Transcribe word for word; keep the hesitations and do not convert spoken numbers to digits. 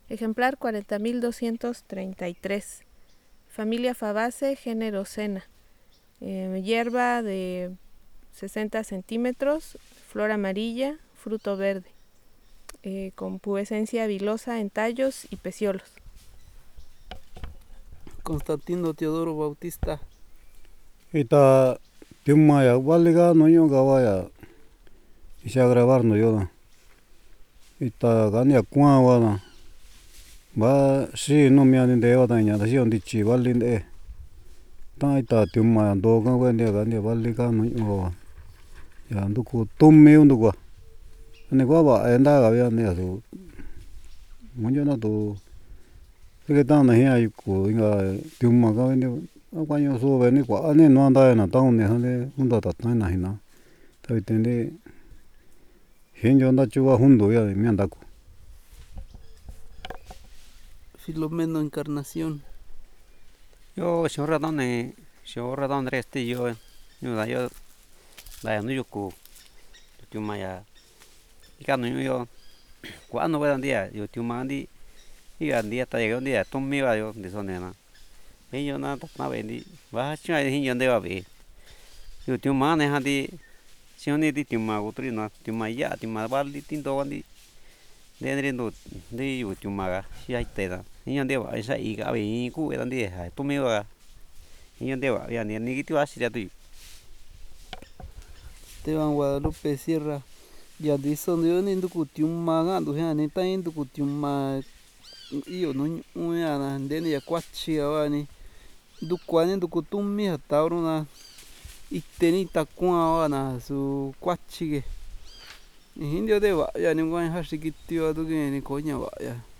Ejemplar cuarenta mil doscientos treinta y tres. Familia Fabaceae, género Sena. Eh, hierba de sesenta centímetros, flor amarilla, fruto verde, eh, con pubescencia vilosa en tallos y peciolos. Constantino Teodoro Bautista. Ita tiumaya valiga no yo gawaya. Isa grabar no yo na. Ita gania kuawa na. Ba si no mi ani de wata nya da si on dichi valin de. Ta ita tiumaya do ga ga dia gania valiga no yo. Ya nduku tumme undukwa. Ani kwa ba enda ga ya ne so. Munyo na to. Ke ta na hi ai ko inga tiumma ga ne. Kwa yo so ve ni kwa ani no anda na ta ne ha ne unda ta ta na hi na. Ta itende. Hinjo nda chuwa hundo ya mi anda ko. Filomeno Encarnación. Yo shora donde shora donde este yo yo da yo da no yo ku tiumaya ikano yo cuando voy a día yo tiumandi y andía hasta llegar un día tomé va yo de sonena ellos nada na vendi va chua de hinjo de va ve yo tiumane handi sioni di tiuma utri na tiumaya tiuma valdi tindo vandi de no de yo tiumaga ya itera hinjo de va esa y ga ve ku eran de ha tomé va hinjo de va ya ni ni tu así tu Esteban Guadalupe Sierra. Ya diso yo ni nduku tiuma ga ndu ha ni ta nduku tiuma iyo no una na ndeni ya kwachi wa ni nduku ani nduku tumi hata uruna iteni takua wa na su kwachi ge. Hindio de va ya ni ngwan ha shikitio adu ge ni koña va ya.